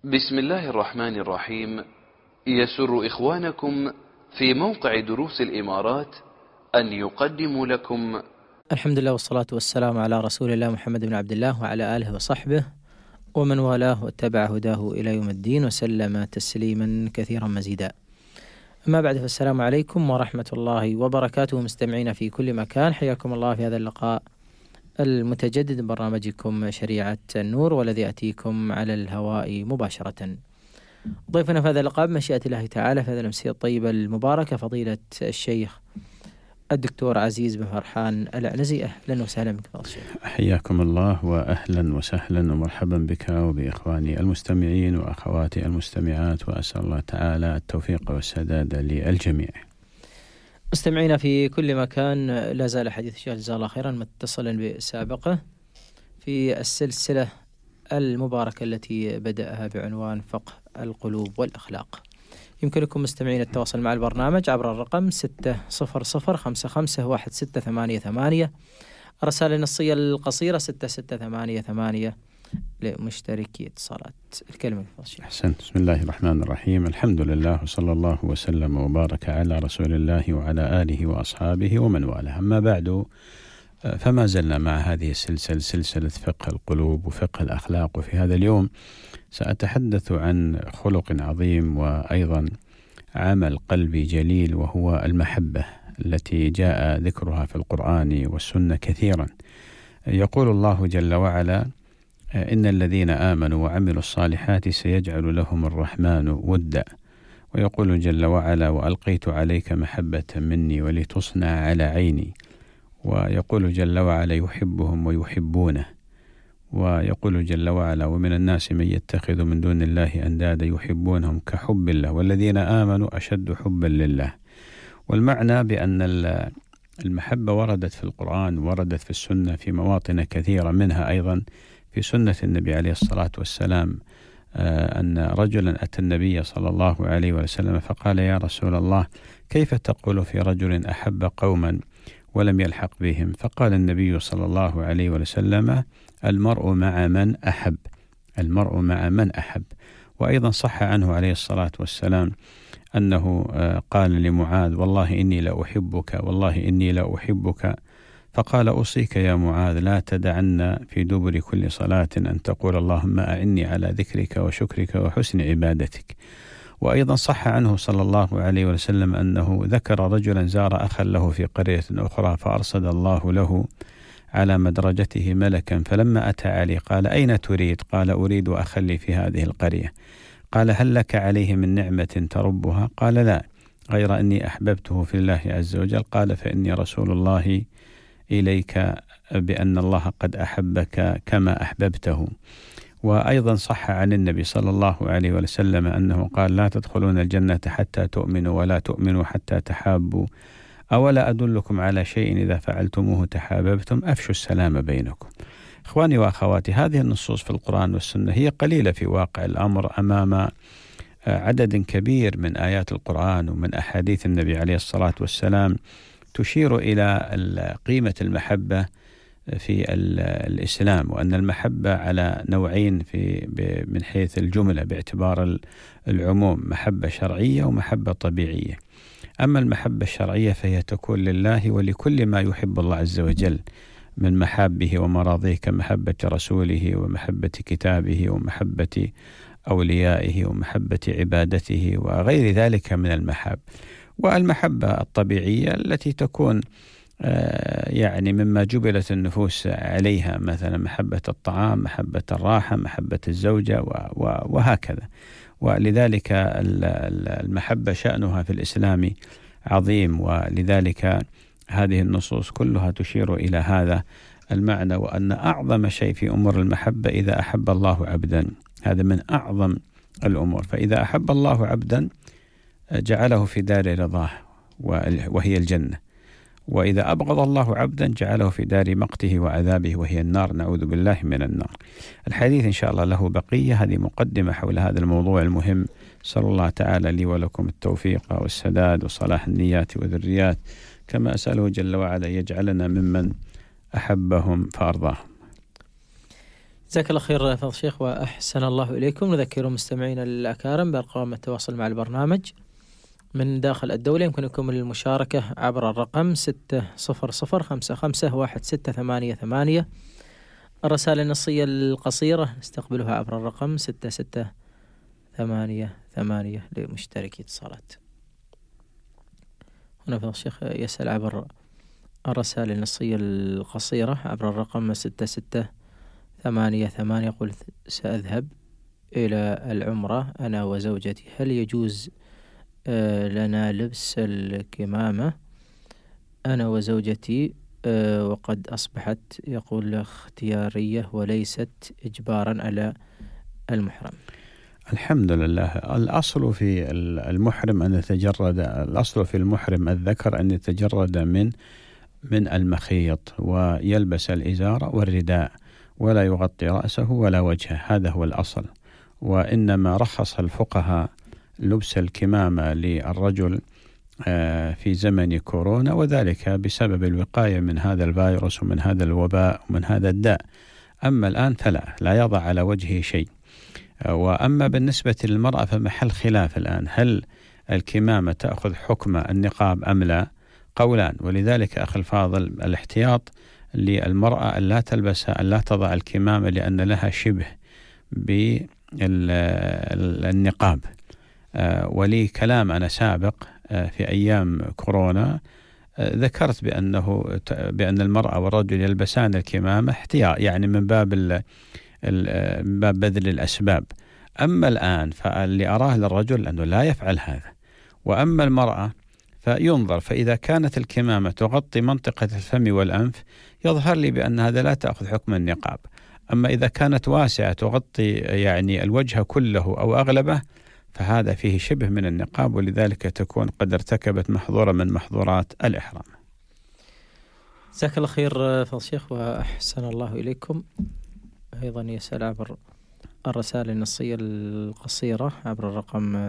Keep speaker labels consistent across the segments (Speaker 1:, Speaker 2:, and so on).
Speaker 1: بسم الله الرحمن الرحيم. يسر إخوانكم في موقع دروس الإمارات أن يقدموا لكم
Speaker 2: الحمد لله والصلاة والسلام على رسول الله محمد بن عبد الله وعلى آله وصحبه ومن والاه واتبع هداه إلى يوم الدين وسلم تسليما كثيرا مزيدا. أما بعد، فالسلام عليكم ورحمة الله وبركاته. مستمعين في كل مكان، حياكم الله في هذا اللقاء المتجدد من برنامجكم شريعة النور، والذي يأتيكم على الهواء مباشرة. ضيفنا في هذا اللقاء بمشيئة الله تعالى في هذه الأمسية الطيبة المباركة فضيلة الشيخ الدكتور عزيز بن فرحان العنزي. أهلا وسهلا بك فضيلة الشيخ.
Speaker 3: حياكم الله وأهلا وسهلا ومرحبا بك وبإخواني المستمعين وأخواتي المستمعات، وأسأل الله تعالى التوفيق والسداد للجميع.
Speaker 2: مستمعينا في كل مكان، لا زال حديث الشيخ جزاه الله خيرا متصلا بسابقه في السلسلة المباركة التي بدأها بعنوان فقه القلوب والأخلاق. يمكنكم مستمعين التواصل مع البرنامج عبر الرقم 600551688، الرسائل النصية القصيرة 6688 لمشتركي اتصالات. الكلمة
Speaker 3: أحسنت. بسم الله الرحمن الرحيم. الحمد لله وصلى الله وسلم وبارك على رسول الله وعلى آله وأصحابه ومن والاه. أما بعد، فما زلنا مع هذه السلسلة، سلسلة فقه القلوب وفقه الأخلاق. وفي هذا اليوم سأتحدث عن خلق عظيم وأيضا عمل قلبي جليل، وهو المحبة التي جاء ذكرها في القرآن والسنة كثيرا. يقول الله جل وعلا: إن الذين آمنوا وعملوا الصالحات سيجعل لهم الرحمن ودا. ويقول جل وعلا: وألقيت عليك محبة مني ولتصنع على عيني. ويقول جل وعلا: يحبهم ويحبونه. ويقول جل وعلا: ومن الناس من يتخذ من دون الله أندادا يحبونهم كحب الله والذين آمنوا أشد حبا لله. والمعنى بأن المحبة وردت في القرآن، وردت في السنة في مواطن كثيرة، منها أيضا في سنة النبي عليه الصلاة والسلام، أن رجلا أتى النبي صلى الله عليه وسلم فقال: يا رسول الله، كيف تقول في رجل أحب قوما ولم يلحق بهم؟ فقال النبي صلى الله عليه وسلم: المرء مع من أحب. المرء مع من أحب. وأيضا صح عنه عليه الصلاة والسلام أنه قال لمعاذ: والله إني لا أحبك، والله إني لا أحبك. فقال: أوصيك يا معاذ لا تدعن في دبر كل صلاة أن تقول اللهم أعني على ذكرك وشكرك وحسن عبادتك. وأيضا صح عنه صلى الله عليه وسلم أنه ذكر رجلا زار أخا له في قرية أخرى، فأرصد الله له على مدرجته ملكا، فلما أتى عليه قال: أين تريد؟ قال: أريد أخا لي في هذه القرية. قال: هل لك عليه من نعمة تربها؟ قال: لا، غير أني أحببته في الله عز وجل. قال: فإني رسول الله إليك بأن الله قد أحبك كما أحببته. وأيضا صح عن النبي صلى الله عليه وسلم أنه قال: لا تدخلون الجنة حتى تؤمنوا ولا تؤمنوا حتى تحابوا، أولا أدلكم على شيء إذا فعلتموه تحاببتم، أفشوا السلام بينكم. إخواني وأخواتي، هذه النصوص في القرآن والسنة هي قليلة في واقع الأمر أمام عدد كبير من آيات القرآن ومن أحاديث النبي عليه الصلاة والسلام تشير إلى قيمة المحبة في الإسلام، وأن المحبة على نوعين من حيث الجملة باعتبار العموم: محبة شرعية ومحبة طبيعية. أما المحبة الشرعية فهي تكون لله ولكل ما يحب الله عز وجل من محابه ومراضيه، كمحبة رسوله ومحبة كتابه ومحبة أوليائه ومحبة عبادته وغير ذلك من المحاب. والمحبة الطبيعية التي تكون يعني مما جبلت النفوس عليها، مثلا محبة الطعام، محبة الراحة، محبة الزوجة وهكذا. ولذلك المحبة شأنها في الإسلام عظيم، ولذلك هذه النصوص كلها تشير إلى هذا المعنى، وأن أعظم شيء في أمور المحبة إذا أحب الله عبدا، هذا من أعظم الأمور. فإذا أحب الله عبدا جعله في دار رضاه وهي الجنة، وإذا أبغض الله عبدا جعله في دار مقته وعذابه وهي النار، نعوذ بالله من النار. الحديث إن شاء الله له بقية، هذه مقدمة حول هذا الموضوع المهم. صلى الله تعالى لي ولكم التوفيق والسداد وصلاح النيات والذريات، كما أسأله جل وعلا يجعلنا ممن أحبهم فأرضاهم.
Speaker 2: جزاك الله خير فضل الشيخ وأحسن الله إليكم. نذكر مستمعينا الأكارم بأرقام التواصل مع البرنامج من داخل الدولة. يمكنكم المشاركة عبر الرقم 600551688. الرسائل النصية القصيرة نستقبلها عبر الرقم 6688 لمشتركي اتصالات. هنا فضل الشيخ يسأل عبر الرسائل النصية القصيرة عبر الرقم 6688، يقول: سأذهب إلى العمرة أنا وزوجتي، هل يجوز لنا لبس الكمامة أنا وزوجتي وقد أصبحت يقول اختيارية وليست إجبارا على المحرم؟
Speaker 3: الحمد لله. الأصل في المحرم أن يتجرد، الأصل في المحرم الذكر أن يتجرد من المخيط ويلبس الإزار والرداء ولا يغطي رأسه ولا وجهه، هذا هو الأصل. وإنما رخص الفقهاء لبس الكمامة للرجل في زمن كورونا، وذلك بسبب الوقاية من هذا الفيروس ومن هذا الوباء ومن هذا الداء. أما الآن فلا يضع على وجهه شيء. وأما بالنسبة للمرأة فمحل خلاف الآن، هل الكمامة تأخذ حكم النقاب أم لا؟ قولان. ولذلك أخي الفاضل، الاحتياط للمرأة أن لا تلبسها، أن لا تضع الكمامة، لأن لها شبه بالنقاب. ولي كلام أنا سابق في أيام كورونا ذكرت بأن المرأة والرجل يلبسان الكمامة احتياط، يعني من باب بذل الأسباب. أما الآن فاللي أراه للرجل أنه لا يفعل هذا، وأما المرأة فينظر. فإذا كانت الكمامة تغطي منطقة الفم والأنف يظهر لي بأن هذا لا تأخذ حكم النقاب. أما إذا كانت واسعة تغطي يعني الوجه كله أو أغلبه فهذا فيه شبه من النقاب، ولذلك تكون قد ارتكبت محظورة من محظورات الإحرام.
Speaker 2: جزاك الله خير فضل الشيخ وأحسن الله إليكم. أيضا يسأل عبر الرسائل النصية القصيرة عبر الرقم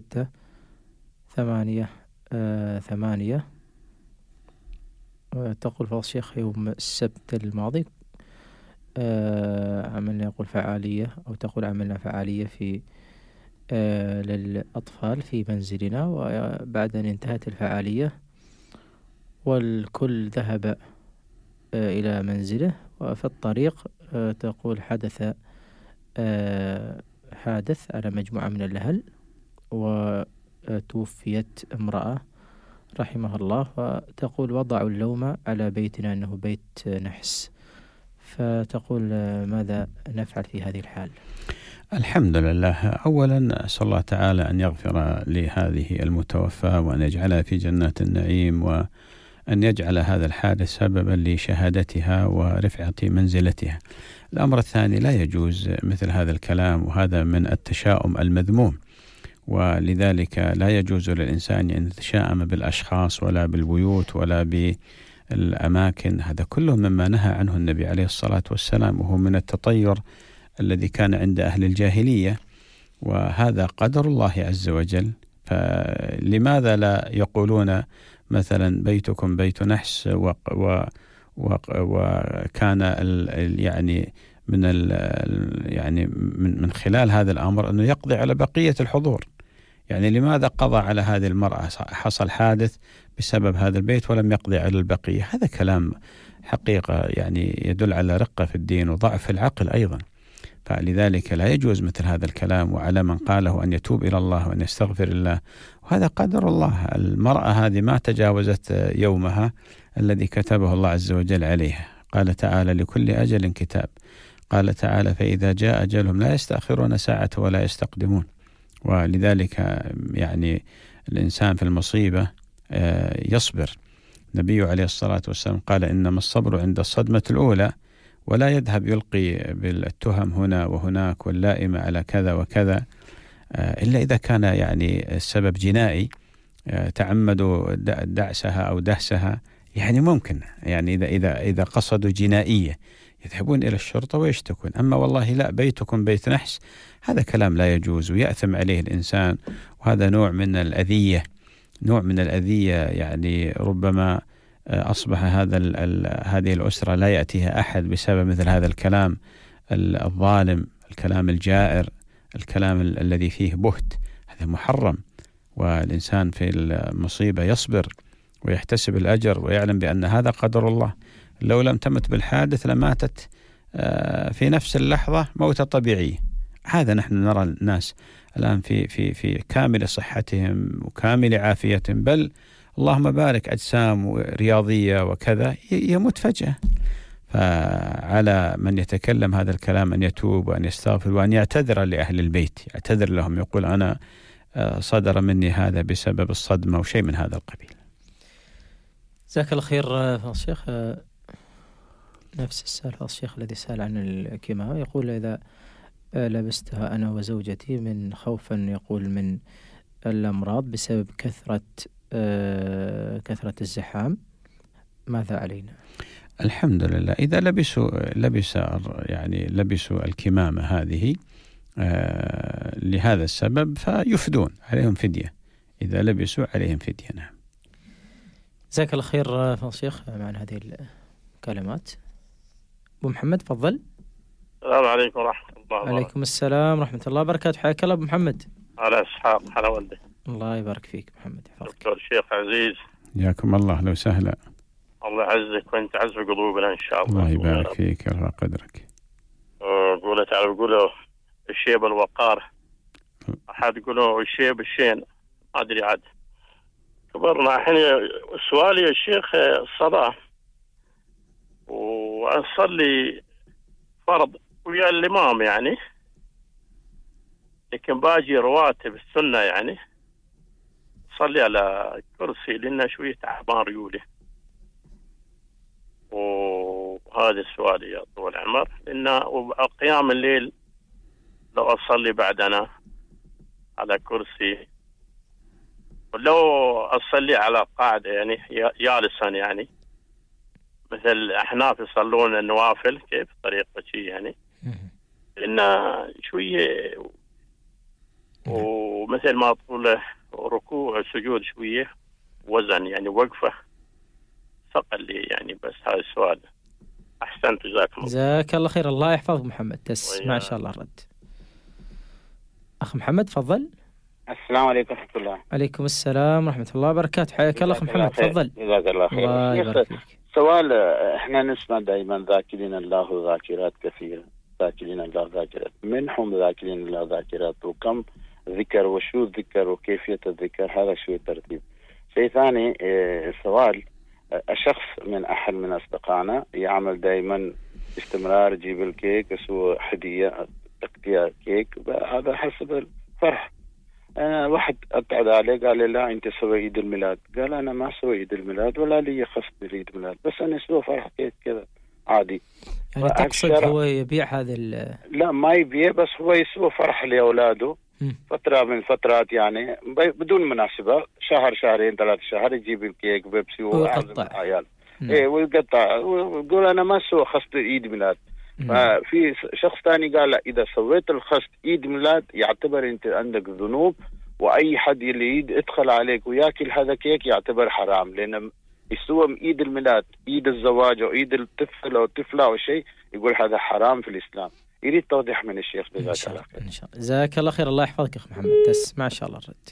Speaker 2: 6688. تقول فضل الشيخ: يوم السبت الماضي عملنا يقول فعالية، أو تقول عملنا فعالية في للأطفال في منزلنا، وبعد أن انتهت الفعالية والكل ذهب إلى منزله، وفي الطريق تقول حدث حادث على مجموعة من الأهل، وتوفيت امرأة رحمها الله، وتقول وضعوا اللوم على بيتنا أنه بيت نحس. فتقول ماذا نفعل في هذه الحال؟
Speaker 3: الحمد لله. أولا أسأل الله تعالى أن يغفر لهذه المتوفى وأن يجعلها في جنات النعيم، وأن يجعل هذا الحادث سببا لشهادتها ورفعة منزلتها. الأمر الثاني، لا يجوز مثل هذا الكلام، وهذا من التشاؤم المذموم، ولذلك لا يجوز للإنسان أن يتشائم بالأشخاص ولا بالبيوت ولا بالأماكن. هذا كله مما نهى عنه النبي عليه الصلاة والسلام، وهو من التطير الذي كان عند أهل الجاهلية، وهذا قدر الله عز وجل. فلماذا لا يقولون مثلا بيتكم بيت نحس، وكان يعني من خلال هذا الأمر أنه يقضي على بقية الحضور. يعني لماذا قضى على هذه المرأة؟ حصل حادث بسبب هذا البيت ولم يقضي على البقية. هذا كلام حقيقة يعني يدل على رقة في الدين وضعف في العقل أيضا. فلذلك لا يجوز مثل هذا الكلام، وعلى من قاله أن يتوب إلى الله وأن يستغفر الله، وهذا قدر الله. المرأة هذه ما تجاوزت يومها الذي كتبه الله عز وجل عليها. قال تعالى: لكل أجل كتاب. قال تعالى: فإذا جاء أجلهم لا يستأخرون ساعة ولا يستقدمون. ولذلك يعني الإنسان في المصيبة يصبر. النبي عليه الصلاة والسلام قال: إنما الصبر عند الصدمة الأولى، ولا يذهب يلقي بالتهم هنا وهناك واللائمة على كذا وكذا، إلا إذا كان يعني السبب جنائي تعمدوا دعسها أو دهسها، يعني ممكن، يعني إذا قصدوا جنائية يذهبون إلى الشرطة ويشتكون. أما والله لا، بيتكم بيت نحس، هذا كلام لا يجوز ويأثم عليه الإنسان، وهذا نوع من الأذية، يعني ربما أصبح هذه الأسرة لا يأتيها أحد بسبب مثل هذا الكلام الظالم، الكلام الجائر، الكلام الذي فيه بهت، هذا محرم. والإنسان في المصيبة يصبر ويحتسب الأجر ويعلم بأن هذا قدر الله. لو لم تمت بالحادث لماتت في نفس اللحظة موتة طبيعية. هذا نحن نرى الناس الآن في كامل صحتهم وكامل عافيتهم، بل اللهم بارك أجسام رياضية وكذا يموت فجأة. فعلى من يتكلم هذا الكلام أن يتوب وأن يستغفر وأن يعتذر لأهل البيت، يعتذر لهم، يقول أنا صدر مني هذا بسبب الصدمة وشيء من هذا القبيل.
Speaker 2: جزاك الله خير فضيلة الشيخ. نفس السؤال فضيلة الشيخ الذي سأل عن الكمامة، يقول إذا لبستها أنا وزوجتي من خوفا يقول من الأمراض بسبب كثرة الزحام، ماذا علينا؟
Speaker 3: الحمد لله، إذا لبسوا الكمامة هذه لهذا السبب فيفدون، عليهم فدية. إذا لبسوا عليهم فدية. نعم.
Speaker 2: جزاك الله خير فضيلة الشيخ معنا هذه الكلمات. أبو محمد تفضل.
Speaker 4: السلام عليكم ورحمة الله وبركاته.
Speaker 2: عليكم السلام ورحمة الله وبركاته. حياك الله أبو محمد.
Speaker 4: على إسحاق، على والدي.
Speaker 2: الله يبارك فيك محمد، يحفظك.
Speaker 4: دكتور الشيخ عزيز،
Speaker 3: حياكم الله، لو سهلا.
Speaker 4: الله يعزك وانت عز قلوبنا ان شاء الله.
Speaker 3: الله يبارك فيك ويرفع قدرك.
Speaker 4: يقولوا الشيب الوقار، احد يقولوا الشيب الشين، ما ادري عاد. كبرنا الحين. سؤالي يا شيخ الصلاة، واصلي فرض ويا الامام يعني، لكن باجي رواتب السنة يعني صلي على كرسي لأنه شوية تعبان ريولي. وهذا السؤال يا طول العمر، لأن قيام الليل لو أصلي بعد أنا على كرسي، ولو أصلي على قاعدة يعني جالسا يعني، مثل الأحناف يصلون النوافل كيف طريقة شيء يعني، لأن شوية ومثل ما تقول ركوع سجود شوية وزن يعني وقفة ثقل لي يعني. بس هذا السؤال. أحسنت، جزاك الله.
Speaker 2: جزاك الله خير، الله يحفظك محمد. ما شاء الله الرد. أخ محمد تفضل.
Speaker 5: السلام عليكم ورحمة الله.
Speaker 2: عليكم السلام ورحمة الله وبركاته. حياك الله أخ محمد، تفضل.
Speaker 5: جزاك الله خير.
Speaker 2: الله يبارك فيك.
Speaker 5: سؤال، احنا نسمع دائما ذاكرين الله ذاكرات كثيرة، ذاكرين الله ذاكرات، من هم ذاكرين الله ذاكرات، وكم ذكر وشو الذكر وكيفية الذكر، هذا شو الترتيب. شيء ثاني، سؤال، الشخص من أحد من أصدقائنا يعمل دائما باستمرار يجيب الكيك يسوي هدية تقطيع كيك، هذا حسب الفرح. أنا واحد أبعد عليه قال لي لا أنت سوي عيد الميلاد، قال أنا ما سوي عيد الميلاد ولا لي خص بعيد الميلاد، بس أنا أسوي فرح كيك كذا عادي.
Speaker 2: يعني تقصد هو يبيع هذا
Speaker 5: لا ما يبيع، بس هو يسوي فرح لأولاده فترة من فترات يعني بدون مناسبة، شهر شهرين 3 شهر يجيب الكيك بيبسي ويعزم العيال. ويقطع ويقول أنا ما سوي خص عيد ميلاد. في شخص ثاني قال لا، إذا سويت الخص عيد ميلاد يعتبر أنت عندك ذنوب، وأي حد اللي يدخل عليك وياكل هذا كيك يعتبر حرام، لأن يسوي عيد الميلاد عيد الزواج أو عيد الطفل أو الطفلة أو شيء، يقول هذا حرام في الإسلام. يريد توضيح من الشيخ. جزاك الله خير.
Speaker 2: إن شاء الله. جزاك الله خير، الله يحفظك أخ محمد. ما شاء الله الرد.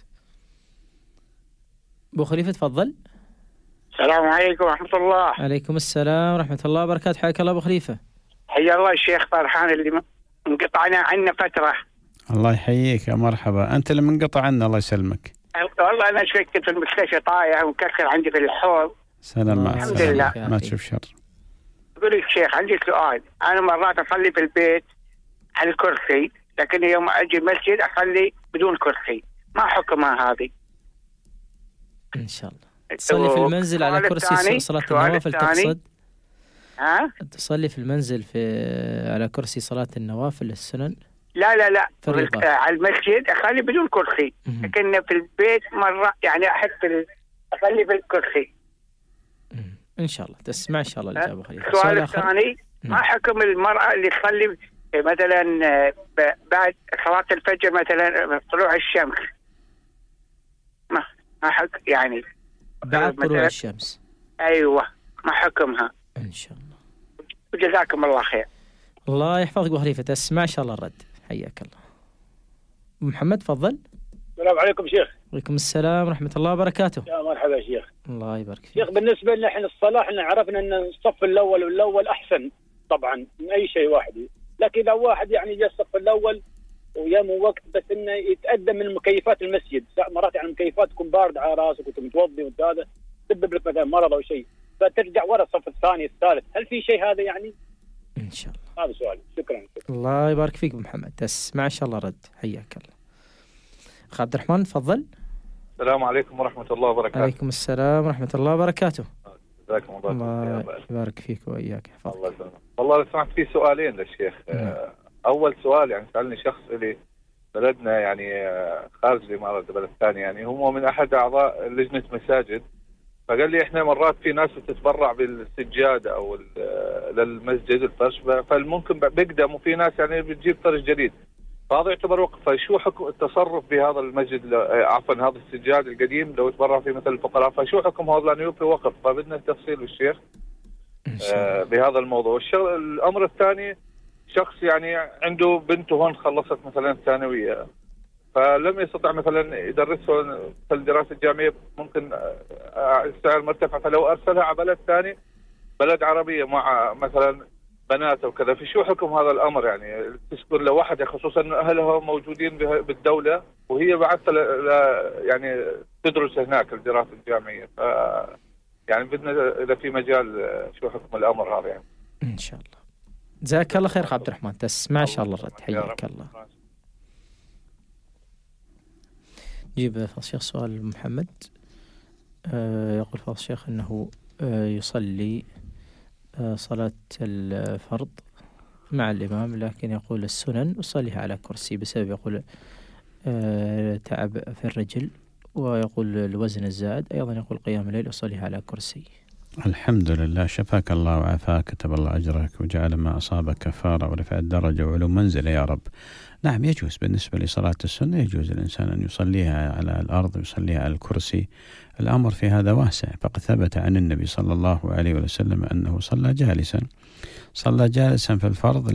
Speaker 2: أبو خليفة تفضل.
Speaker 6: السلام عليكم ورحمة الله.
Speaker 2: عليكم السلام ورحمة الله وبركاته. حياك الله أبو خليفة.
Speaker 6: حيا الله الشيخ فرحان اللي انقطعنا عنه فترة.
Speaker 3: الله يحييك يا مرحبا، أنت اللي منقطع عنا، الله يسلمك.
Speaker 6: والله أنا شوي كنت في المستشفى طايح ومكسر عندي في الحوض.
Speaker 3: سلام مع
Speaker 6: الحمد لله،
Speaker 3: ما تشوف شر.
Speaker 6: أقول لك شيخ عندي سؤال، أنا مرات أصلي في البيت على الكرسي، لكن يوم أجي المسجد أصلي بدون كرسي، ما حكمها هذه؟
Speaker 2: إن شاء الله. تصلي في المنزل على كرسي صلاة النوافل تقصد؟
Speaker 6: ها؟
Speaker 2: تصلي في المنزل على كرسي صلاة النوافل السنن؟
Speaker 6: لا على المسجد أصلي بدون كرسي، لكن في البيت مرة يعني أحب أصلي بالكرسي.
Speaker 2: إن شاء الله تسمع إن شاء الله الإجابة. خليفة.
Speaker 6: السؤال الثاني، ما حكم المرأة اللي تصلي مثلا بعد صلاة الفجر مثلا طلوع الشمس؟ ما حكم يعني
Speaker 2: بعد طلوع الشمس؟
Speaker 6: أيوة، ما حكمها؟
Speaker 2: إن شاء الله.
Speaker 6: وجزاكم الله خير.
Speaker 2: الله يحفظك أبو خليفة، تسمع إن شاء الله الرد. حياك الله. محمد تفضل.
Speaker 7: السلام عليكم شيخ.
Speaker 2: وعليكم السلام ورحمة الله وبركاته.
Speaker 7: يا مرحبا شيخ.
Speaker 2: الله يبارك فيك.
Speaker 7: شيخ بالنسبة لنا احنا الصلاة احنا عرفنا ان الصف الأول أحسن طبعا من أي شيء واحد، لكن إذا واحد يعني جاء الصف الأول ويام وقت بس انه يتقدم من مكيفات المسجد، مرات يعني المكيفات تكون بارد على راسك وانت متوضي وهذا تسبب لك مثلا مرض او شيء، فترجع ورا الصف الثاني الثالث، هل في شيء هذا يعني؟
Speaker 2: ان شاء الله.
Speaker 7: هذا سؤالي. شكرا.
Speaker 2: الله يبارك فيك محمد، تسمع ان شاء الله رد. حياك الله. اخ عبد الرحمن تفضل.
Speaker 8: السلام عليكم ورحمة الله وبركاته.
Speaker 2: عليكم السلام ورحمة الله وبركاته.
Speaker 8: جزاكم
Speaker 2: الله يبارك فيك وإياك.
Speaker 8: الله يسلمك. والله لو سمحت في سؤالين للشيخ. أول سؤال يعني سألني شخص اللي بلدنا يعني خارج الإمارات بلد ثاني، يعني هو من أحد أعضاء لجنة مساجد، فقال لي إحنا مرات في ناس بتتبرع بالسجادة أو للمسجد الفرش، فالممكن بقدم، وفي ناس يعني بتجيب فرش جديد، فهذا يعتبر وقف. فشو حكم التصرف بهذا المسجد عفوا هذا السجاد القديم لو تبرع فيه مثل الفقراء، فشو حكم هذا لأنه يوفي وقف؟ فبدنا التفصيل بالشيخ بهذا الموضوع. الأمر الثاني، شخص يعني عنده بنته هون خلصت مثلا الثانوية، فلم يستطع مثلا يدرسه في الدراسة الجامعية، ممكن السعر مرتفع، فلو أرسلها على بلد ثاني، بلد عربية مع مثلا بنات وكذا، في شو حكم هذا الأمر؟ يعني تسكن لوحدها خصوصا أن أهلها موجودين بالدولة وهي بعث يعني تدرس هناك الدراسة الجامعية، ف يعني بدنا إذا في مجال شو حكم الأمر هذا يعني.
Speaker 2: إن شاء الله. جزاك الله خير عبد الرحمن، تسمع إن شاء الله الرد. حياك الله. جيب فضل الشيخ سؤال محمد. يقول فضل الشيخ أنه يصلي صلاة الفرض مع الإمام، لكن يقول السنن يصليها على كرسي بسبب يقول تعب في الرجل، ويقول الوزن الزائد، أيضا يقول قيام الليل يصليها على كرسي.
Speaker 3: الحمد لله، شفاك الله وعافاك، كتب الله أجرك وجعل ما أصابك كفارة ورفع الدرجة وعلو منزلة يا رب. نعم، يجوز بالنسبة لصلاة السنة، يجوز الإنسان أن يصليها على الأرض ويصليها على الكرسي، الأمر في هذا واسع، فقد ثبت عن النبي صلى الله عليه وسلم أنه صلى جالسا في الفرض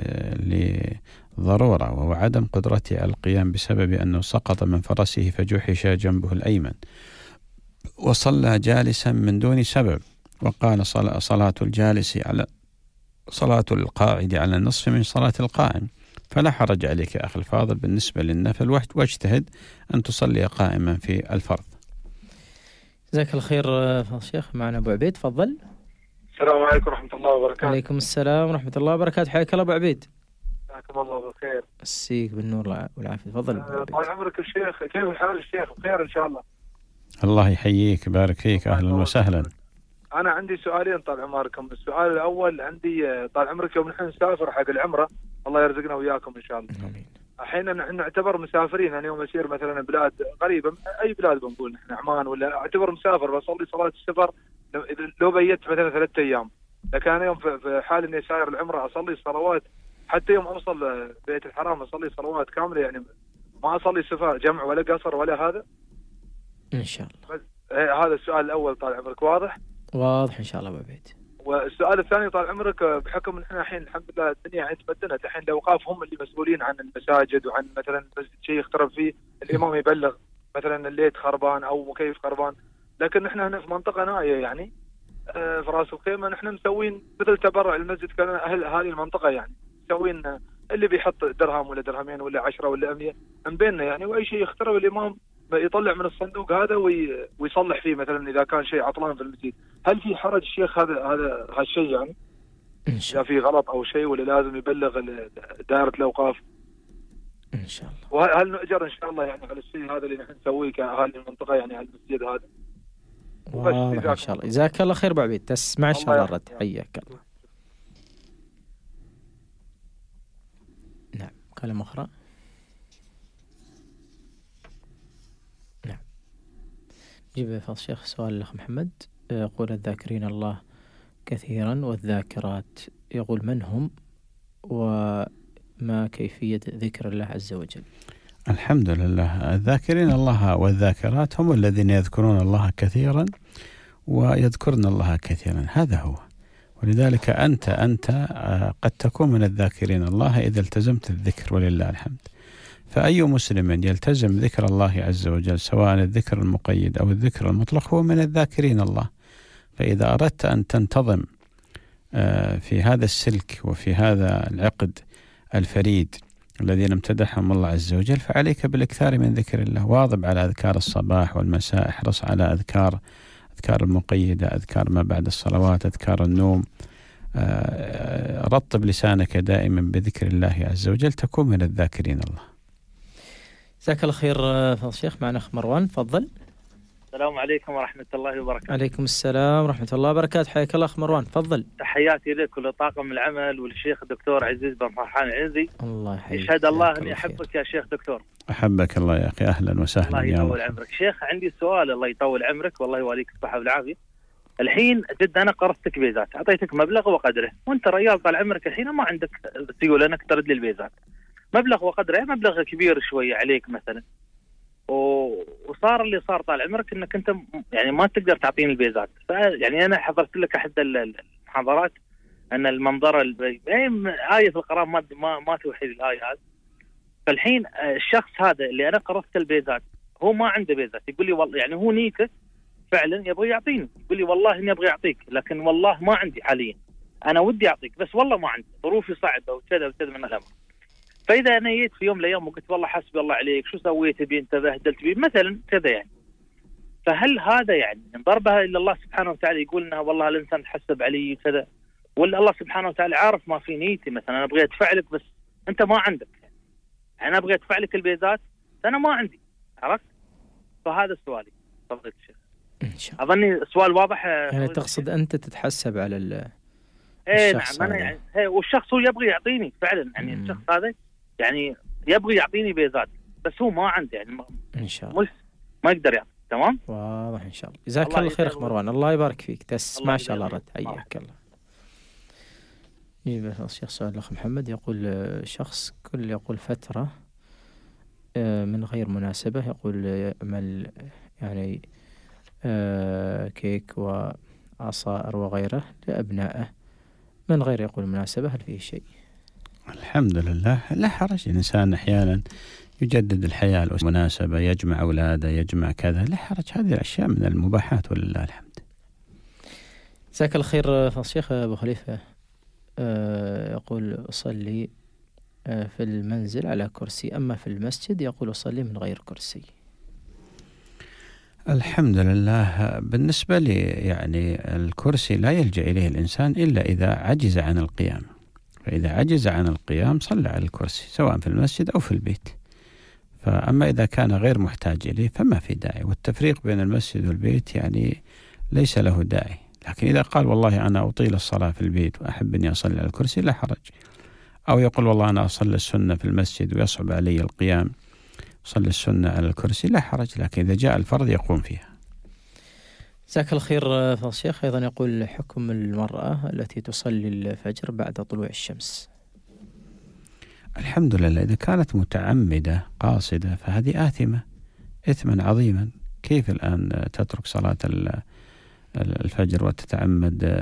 Speaker 3: لضرورة، وهو عدم قدرته على القيام بسبب أنه سقط من فرسه فجحش جنبه الأيمن، وصلى جالسا من دون سبب، وقال صلاة الجالس على صلاة القاعد على النصف من صلاة القائم، فلا حرج عليك يا أخي الفاضل بالنسبة للنفل، واجتهد أن تصلي قائما في الفرض.
Speaker 2: جزاك الله خير فضل الشيخ. معنا أبو عبيد تفضل.
Speaker 9: السلام عليكم ورحمة الله وبركاته.
Speaker 2: عليكم السلام ورحمة الله وبركاته. حياك الله أبو عبيد.
Speaker 9: حياكم الله بالخير.
Speaker 2: مسيك بالنور والعافية. تفضل.
Speaker 9: طال عمرك الشيخ، كيف الحال الشيخ؟ بخير إن شاء الله.
Speaker 3: الله يحييك، بارك فيك، أهلا وسهلا.
Speaker 9: أنا عندي سؤالين طال عمركم. السؤال الأول عندي طال عمرك، يوم نحن نسافر حق العمرة، الله يرزقنا وياكم إن شاء الله.
Speaker 2: آمين.
Speaker 9: الحين نحن نعتبر مسافرين، يعني يوم أسير مثلا بلاد غريبة، أي بلاد بنقول نحن عمان ولا، أعتبر مسافر، بصلي صلاة السفر لو بيت مثلا 3 أيام، لكن أنا يوم في حال إني ساير العمرة أصلي الصلوات، حتى يوم أوصل بيت الحرام أصلي صلوات كاملة، يعني ما أصلي سفر جمع ولا قصر ولا هذا
Speaker 2: إن شاء الله.
Speaker 9: هذا السؤال الأول طال عمرك. واضح
Speaker 2: إن شاء الله أبو عبيد.
Speaker 9: والسؤال الثاني طال عمرك، بحكم نحن الحين الحمد لله الدنيا يعني تمدنت، الحين الأوقاف هم اللي مسؤولين عن المساجد، وعن مثلا مسجد شيء يخترب فيه الإمام يبلغ مثلا الليت خربان أو مكيف خربان، لكن نحن هنا في منطقة نائية يعني في راس الخيمة، نحن مسوين مثل تبرع المسجد، كان أهل هذه المنطقة يعني مسوين اللي بيحط درهم ولا درهمين ولا 10 ولا 100 من بيننا يعني، وأي شيء يخترب الإمام يطلع من الصندوق هذا ويصلح فيه مثلا إذا كان شيء عطلان في المسجد. هل في حرج الشيخ هذا هالشيء يعني؟
Speaker 2: إن شاء
Speaker 9: الله. إذا في غلط أو شيء ولا لازم يبلغ دائرة الأوقاف؟
Speaker 2: إن شاء الله.
Speaker 9: وهل نؤجر إن شاء الله يعني على الشيء هذا اللي نحن نسويه كأهالي المنطقة يعني على المسجد هذا؟
Speaker 2: إن شاء الله. جزاك الله خير أبو عبيد، تسمع إن شاء الله الرد. حياك الله. نعم، كلمة أخرى. نعم، جيب فضل الشيخ سؤال الأخ محمد. يقول الذاكرين الله كثيرا والذاكرات، يقول من هم وما كيفية ذكر الله عز وجل؟
Speaker 3: الحمد لله، الذاكرين الله والذاكرات هم الذين يذكرون الله كثيرا ويذكرن الله كثيرا، هذا هو. ولذلك أنت قد تكون من الذاكرين الله إذا التزمت الذكر ولله الحمد. فأي مسلم يلتزم ذكر الله عز وجل سواء الذكر المقيد أو الذكر المطلق هو من الذاكرين الله. فإذا أردت أن تنتظم في هذا السلك وفي هذا العقد الفريد الذين امتدحهم الله عز وجل فعليك بالإكثار من ذكر الله. واظب على أذكار الصباح والمساء، احرص على أذكار المقيدة، أذكار ما بعد الصلوات، أذكار النوم. رطب لسانك دائما بذكر الله عز وجل تكون من الذاكرين الله.
Speaker 2: جزاك الله خير فضل الشيخ. معنا أخ مروان، تفضل.
Speaker 10: السلام عليكم ورحمة الله وبركاته.
Speaker 2: عليكم السلام ورحمة الله وبركاته. حياك الله أخ مروان، تفضل.
Speaker 10: تحياتي لك ولطاقم العمل والشيخ الدكتور عزيز بن فرحان العنزي.
Speaker 2: الله يحييك.
Speaker 10: يشهد الله أني أحبك يا شيخ دكتور.
Speaker 3: أحبك الله يا أخي، أهلا وسهلا.
Speaker 10: الله يطول عمرك. شيخ عندي سؤال، الله يطول عمرك والله يواليك الصحة والعافية. الحين جد أنا قرضتك بيزات، أعطيتك مبلغ وقدره، وأنت ريال طال عمرك الحين ما عندك سيولة أنك ترد لي البيزات. مبلغ وقدره مبلغ كبير شوية عليك مثلا، وصار اللي صار طال عمرك انك انت يعني ما تقدر تعطيني البيزات. يعني انا حضرت لك احد المحاضرات ان المنظره آية القرآن ما توحي الايه هذه. فالحين الشخص هذا اللي انا قرضت البيزات هو ما عنده بيزات، يقول لي والله يعني هو نيته فعلا يبغى يعطيني، يقول لي والله اني ابغى اعطيك لكن والله ما عندي حاليا، انا ودي اعطيك بس والله ما عندي، ظروفي صعبه وكذا وكذا من الامر. فإذا أنا جيت في يوم من الأيام وقلت والله حسبي الله عليك شو سويت بي أنت بهدلت بي مثلا كذا يعني، فهل هذا يعني ضربها إلا الله سبحانه وتعالى يقول إنها والله الإنسان تحسب علي كذا، ولا الله سبحانه وتعالى عارف ما في نيتي مثلا أنا أبغى أدفع لك بس أنت ما عندك، يعني أنا أبغى أدفع لك البيزات أنا ما عندي، عرفت؟ فهذا سؤالي تفضل الشيخ.
Speaker 2: إن شاء الله.
Speaker 10: أظني السؤال واضح.
Speaker 2: يعني تقصد أنت تتحسب على
Speaker 10: الشخص نعم. أنا يعني والشخص هو يبغى يعطيني فعلا، يعني الشخص هذا يعني يبغي يعطيني بيزات بس هو ما عنده يعني
Speaker 2: إن شاء الله
Speaker 10: ما يقدر يعطي. تمام
Speaker 2: واضح إن شاء الله. جزاك الله خير أخ مروان، الله يبارك فيك. ما شاء الله رد. حياك الله. يجيب الشيخ سؤال الأخ محمد، يقول شخص يقول فترة من غير مناسبة يقول يعمل يعني كيك وعصائر وغيره لأبنائه من غير يقول مناسبة، هل فيه شيء؟
Speaker 3: الحمد لله لا حرج. الإنسان أحيانا يجدد الحياة المناسبة، يجمع أولاده، يجمع كذا، لا حرج. هذه الأشياء من المباحات ولله الحمد.
Speaker 2: جزاك الله خير فضل الشيخ. أبو خليفة يقول أصلي في المنزل على كرسي، أما في المسجد يقول أصلي من غير كرسي.
Speaker 3: الحمد لله. بالنسبة لي يعني الكرسي لا يلجأ إليه الإنسان إلا إذا عجز عن القيام، فإذا عجز عن القيام صلى على الكرسي سواء في المسجد أو في البيت. فأما إذا كان غير محتاج إليه فما في داعي، والتفريق بين المسجد والبيت يعني ليس له داعي. لكن إذا قال والله أنا أطيل الصلاة في البيت وأحب أني أصلي على الكرسي لا حرج، أو يقول والله أنا أصلي السنة في المسجد ويصعب علي القيام صلي السنة على الكرسي لا حرج، لكن إذا جاء الفرض يقوم فيها.
Speaker 2: جزاك الله خير فضل الشيخ. أيضا يقول حكم المرأة التي تصلي الفجر بعد طلوع الشمس.
Speaker 3: الحمد لله إذا كانت متعمدة قاصدة فهذه آثمة إثما عظيما. كيف الآن تترك صلاة الفجر وتتعمد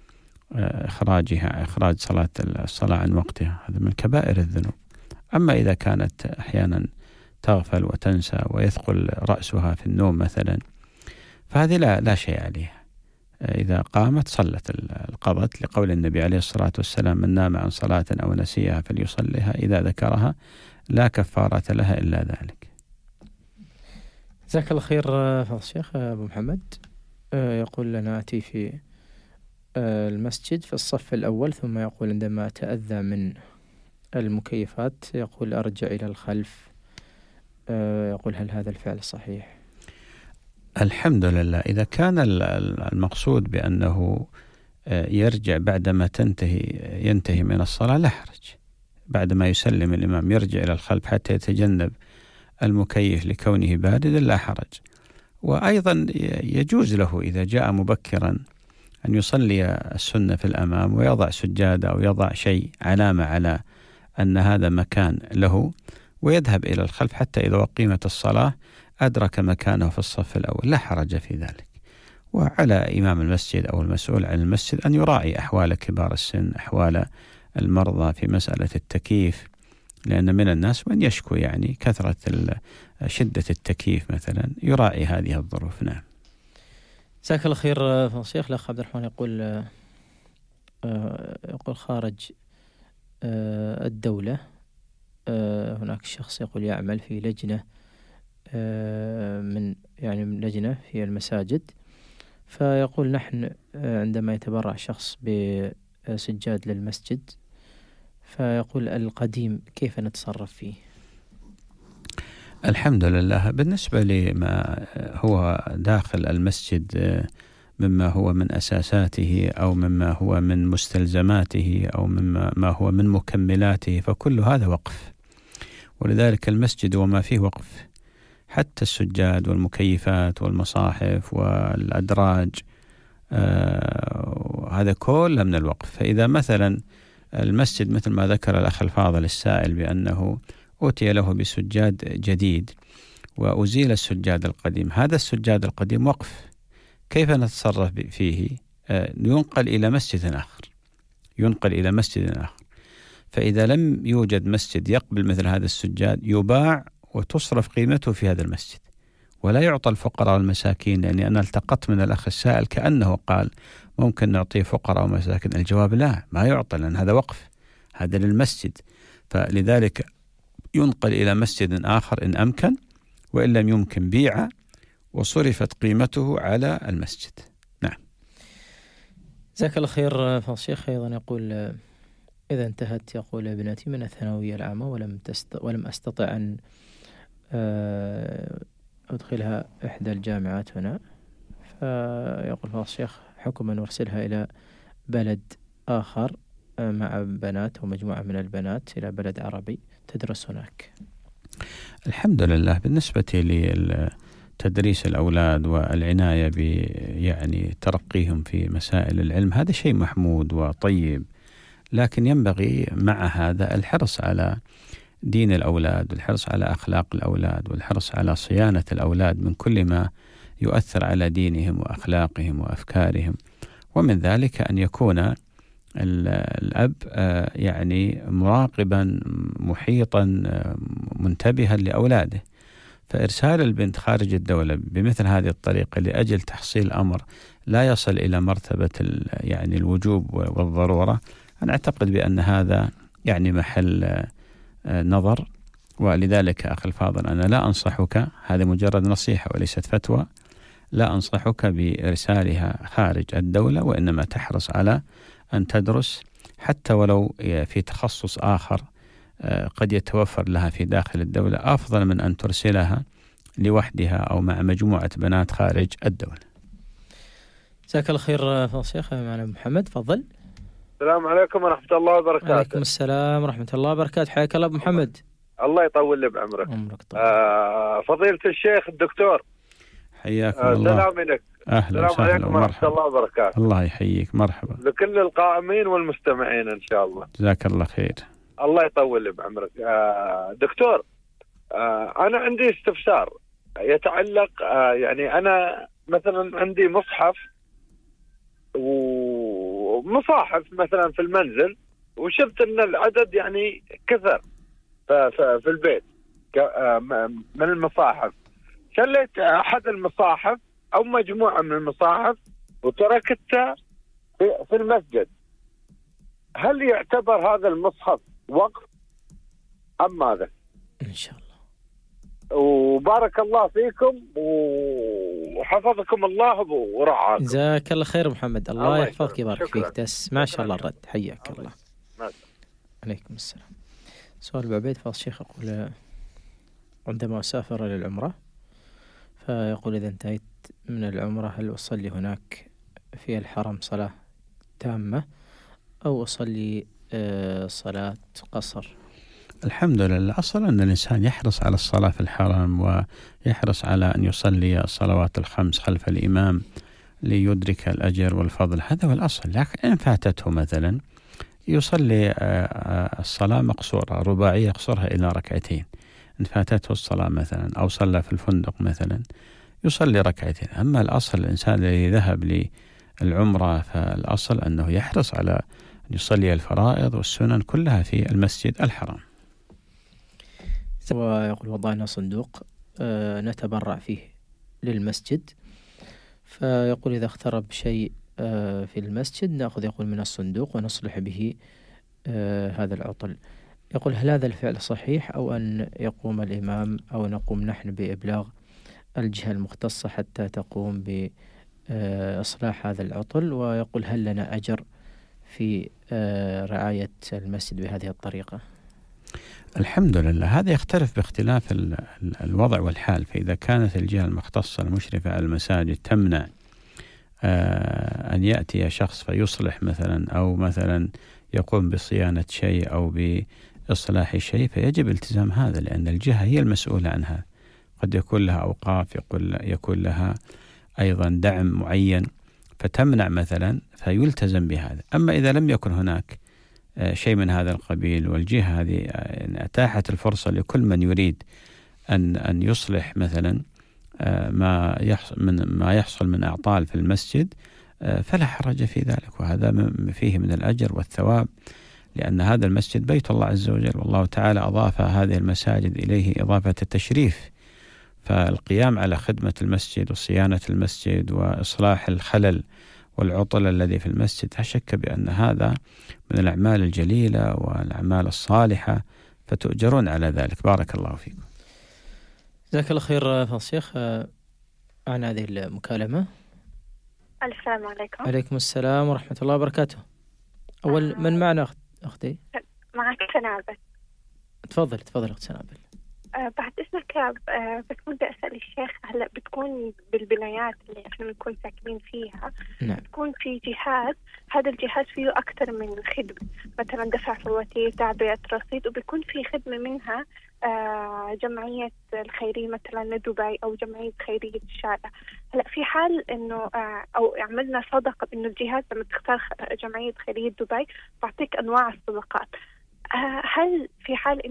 Speaker 3: إخراج الصلاة عن وقتها؟ هذا من كبائر الذنوب. أما إذا كانت أحيانا تغفل وتنسى ويثقل رأسها في النوم مثلا فهذه لا شيء عليها. إذا قامت صلت القضت، لقول النبي عليه الصلاة والسلام من نام عن صلاة أو نسيها فليصليها إذا ذكرها لا كفارة لها إلا ذلك.
Speaker 2: جزاك الله خير فضل الشيخ. أبو محمد يقول لنا أتي في المسجد في الصف الأول، ثم يقول عندما أتأذى من المكيفات يقول أرجع إلى الخلف، يقول هل هذا الفعل صحيح؟
Speaker 3: الحمد لله. إذا كان المقصود بأنه يرجع بعدما ينتهي من الصلاة لا حرج، بعدما يسلم الإمام يرجع إلى الخلف حتى يتجنب المكيف لكونه باردا لا حرج. وأيضا يجوز له إذا جاء مبكرا أن يصلي السنة في الأمام ويضع سجادة أو يضع شيء علامة على أن هذا مكان له، ويذهب إلى الخلف حتى إذا أقيمت الصلاة أدرك مكانه في الصف الأول لا حرج في ذلك. وعلى إمام المسجد أو المسؤول عن المسجد أن يراعي أحوال كبار السن، أحوال المرضى في مسألة التكييف، لأن من الناس من يشكو يعني كثرة شدة التكييف مثلا، يراعي هذه الظروف. نعم.
Speaker 2: جزاك الله خير فضيلة الشيخ. الأخ عبد الرحمن يقول خارج الدولة هناك شخص يقول يعمل في لجنة من لجنة في المساجد، فيقول نحن عندما يتبرع شخص بسجاد للمسجد فيقول القديم كيف نتصرف فيه؟
Speaker 3: الحمد لله، بالنسبة لما هو داخل المسجد مما هو من أساساته أو مما هو من مستلزماته أو مما هو من مكملاته، فكل هذا وقف، ولذلك المسجد وما فيه وقف، حتى السجاد والمكيفات والمصاحف والأدراج هذا كله من الوقف. فإذا مثلا المسجد مثل ما ذكر الأخ الفاضل السائل بأنه أوتي له بسجاد جديد وأزيل السجاد القديم، هذا السجاد القديم وقف، كيف نتصرف فيه؟ ينقل إلى مسجد آخر، فإذا لم يوجد مسجد يقبل مثل هذا السجاد يباع وتصرف قيمته في هذا المسجد، ولا يعطى الفقراء والمساكين، لأني أنا التقطت من الأخ السائل كأنه قال ممكن نعطيه فقراء ومساكين. الجواب لا، ما يعطى، لأن هذا وقف، هذا للمسجد، فلذلك ينقل إلى مسجد آخر إن أمكن، وإن لم يمكن بيع وصرفت قيمته على المسجد. نعم.
Speaker 2: جزاك الله خير فضيلة الشيخ. أيضا يقول إذا انتهت يقول ابنتي من الثانوية العامة ولم أستطع أن أدخلها إحدى الجامعات هنا، فيقول فضيلة الشيخ حكم أن أرسلها إلى بلد آخر مع بنات أو مجموعة من البنات إلى بلد عربي تدرس هناك؟
Speaker 3: الحمد لله، بالنسبة لتدريس الأولاد والعناية يعني ترقيهم في مسائل العلم هذا شيء محمود وطيب، لكن ينبغي مع هذا الحرص على دين الأولاد والحرص على أخلاق الأولاد والحرص على صيانة الأولاد من كل ما يؤثر على دينهم وأخلاقهم وأفكارهم، ومن ذلك أن يكون الأب يعني مراقبا محيطا منتبها لأولاده. فإرسال البنت خارج الدولة بمثل هذه الطريقة لأجل تحصيل أمر لا يصل إلى مرتبة يعني الوجوب والضرورة، أنا أعتقد بأن هذا يعني محل نظر، ولذلك أخي الفاضل أنا لا أنصحك، هذا مجرد نصيحة وليست فتوى، لا أنصحك بإرسالها خارج الدولة، وإنما تحرص على أن تدرس حتى ولو في تخصص آخر قد يتوفر لها في داخل الدولة، أفضل من أن ترسلها لوحدها أو مع مجموعة بنات خارج الدولة.
Speaker 2: جزاك الله خير فضيلة الشيخ. معنا محمد، تفضل.
Speaker 11: السلام عليكم ورحمة الله وبركاته.
Speaker 2: وعليكم السلام ورحمة الله وبركاته، حياك الله أبو محمد.
Speaker 11: الله يطول لي بعمرك. فضيلة الشيخ الدكتور،
Speaker 3: حياكم الله.
Speaker 11: سلام لك.
Speaker 3: أهلا
Speaker 11: السلام عليكم ورحمة الله وبركاته.
Speaker 3: الله يحييك، مرحبا.
Speaker 11: لكل القائمين والمستمعين إن شاء الله.
Speaker 3: جزاك الله خير.
Speaker 11: الله يطول لي بعمرك. دكتور، أنا عندي استفسار يتعلق يعني أنا مثلا عندي مصحف ومصاحف مثلا في المنزل، وشفت أن العدد يعني كثر في البيت من المصاحف، شليت أحد المصاحف أو مجموعة من المصاحف وتركتها في المسجد، هل يعتبر هذا المصحف وقف أم ماذا؟
Speaker 2: إن شاء الله.
Speaker 11: وبارك الله فيكم وحفظكم الله ورعاكم.
Speaker 2: جزاك الله خير محمد، الله يحفظك ويبارك فيك. ما شاء الله الرد، حياك الله. عليكم السلام. سؤال بعبيد فضل الشيخ يقول عندما أسافر للعمرة فيقول إذا انتهيت من العمرة هل أصلي هناك في الحرم صلاة تامة أو أصلي صلاة قصر؟
Speaker 3: الحمد لله، أصلا أن الإنسان يحرص على الصلاة في الحرم ويحرص على أن يصلي الصلوات الخمس خلف الإمام ليدرك الأجر والفضل، هذا هو الأصل. لكن إن فاتته مثلا يصلي الصلاة مقصورة رباعية يقصرها إلى ركعتين، إن فاتته الصلاة مثلا أو صلى في الفندق مثلا يصلي ركعتين. أما الأصل الإنسان الذي ذهب للعمرة فالأصل أنه يحرص على أن يصلي الفرائض والسنن كلها في المسجد الحرام.
Speaker 2: ويقول وضعنا صندوق نتبرع فيه للمسجد، فيقول إذا اقترب شيء في المسجد نأخذ يقول من الصندوق ونصلح به هذا العطل. يقول هل هذا الفعل صحيح أو أن يقوم الإمام أو نقوم نحن بإبلاغ الجهة المختصة حتى تقوم بإصلاح هذا العطل؟ ويقول هل لنا أجر في رعاية المسجد بهذه الطريقة؟
Speaker 3: الحمد لله، هذا يختلف باختلاف الوضع والحال. فإذا كانت الجهة المختصة المشرفة على المساجد تمنع أن يأتي شخص فيصلح مثلا، أو مثلا يقوم بصيانة شيء أو بإصلاح شيء، فيجب التزام هذا، لأن الجهة هي المسؤولة عنها. قد يكون لها أوقاف، يكون لها أيضا دعم معين فتمنع مثلا، فيلتزم بهذا. أما إذا لم يكن هناك شيء من هذا القبيل والجهة هذه أتاحت الفرصة لكل من يريد أن يصلح مثلا ما يحصل من أعطال في المسجد، فلا حرج في ذلك، وهذا فيه من الأجر والثواب، لأن هذا المسجد بيت الله عز وجل، والله تعالى أضاف هذه المساجد إليه إضافة التشريف. فالقيام على خدمة المسجد وصيانة المسجد وإصلاح الخلل والعطل الذي في المسجد لا شك بأن هذا من الأعمال الجليلة والأعمال الصالحة، فتؤجرون على ذلك. بارك الله فيكم.
Speaker 2: جزاك الله خير فضيلة الشيخ عن هذه المكالمة.
Speaker 12: السلام عليكم.
Speaker 2: عليكم السلام ورحمة الله وبركاته. أول من معنا أختي؟
Speaker 12: معك سنابل.
Speaker 2: تفضل أخت سنابل.
Speaker 12: بعد اسمك بس كنت أسأل الشيخ، هلا بتكون بالبنايات اللي احنا بنكون ساكنين فيها
Speaker 2: نعم.
Speaker 12: بتكون في جهاز، هذا الجهاز فيه أكثر من خدمة، مثلا دفع فواتير، تعبئة رصيد، وبيكون في خدمة منها جمعية الخيرية مثلا دبي أو جمعية خيرية الشارع. هلا في حال إنه أو عملنا صدقة إنه الجهاز لما تختار جمعية خيرية دبي تعطيك أنواع الصدقات، هل في حال